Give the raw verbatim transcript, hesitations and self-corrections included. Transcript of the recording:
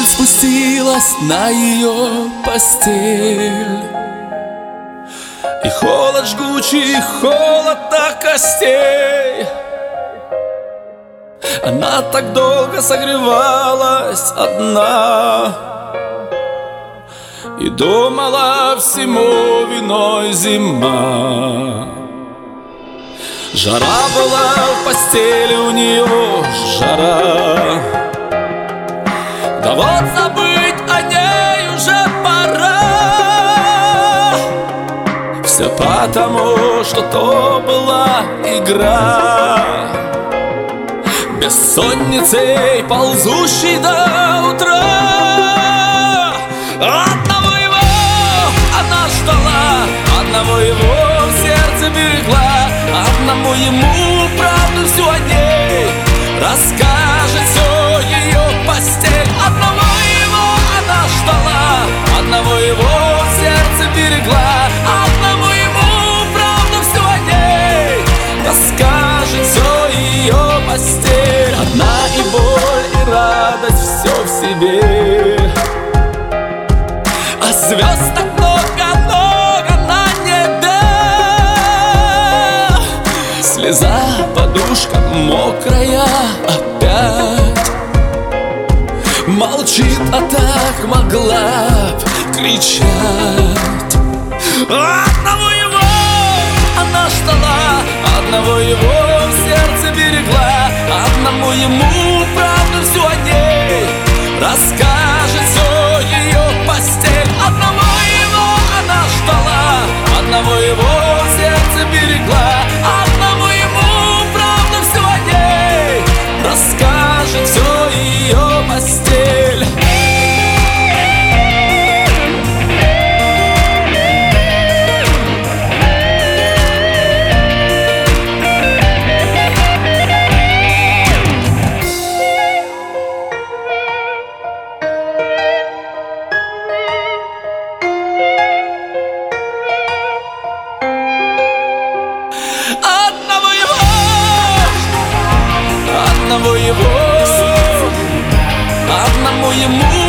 спустилась на ее постель, и холод жгучий, холод до костей. Она так долго согревалась одна и думала, всему виной зима. Жара была в постели у нее, жара. Да вот забыть о ней уже пора. Все потому, что то была игра, бессонницей, ползущей до утра. Одного его она ждала, одного его в сердце берегла, одному ему правду всю о ней расскажет все ее постель. Одного его она ждала, одного его в сердце берегла, одному ему правду всю о ней расскажет все ее постель. Одна и боль, и радость, все в себе, а звезд так много-много на небе. Слеза, подушка мокрая опять молчит, а так могла б кричать. Одного его она ждала, одного его в сердце берегла, одному ему правду всю о ней расскажет все ее постель. Одного его она ждала, одного его в сердце берегла, одному ему правду всю о ней расскажет все ее постель. Одного его, одному ему